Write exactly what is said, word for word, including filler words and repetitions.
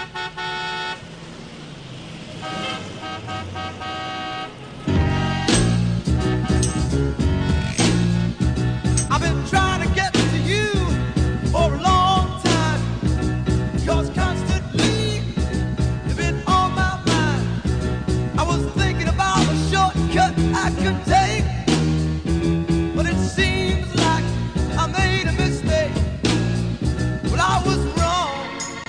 I've been trying to get to you for a long time, 'cause constantly you've been on my mind. I was thinking about a shortcut I could take.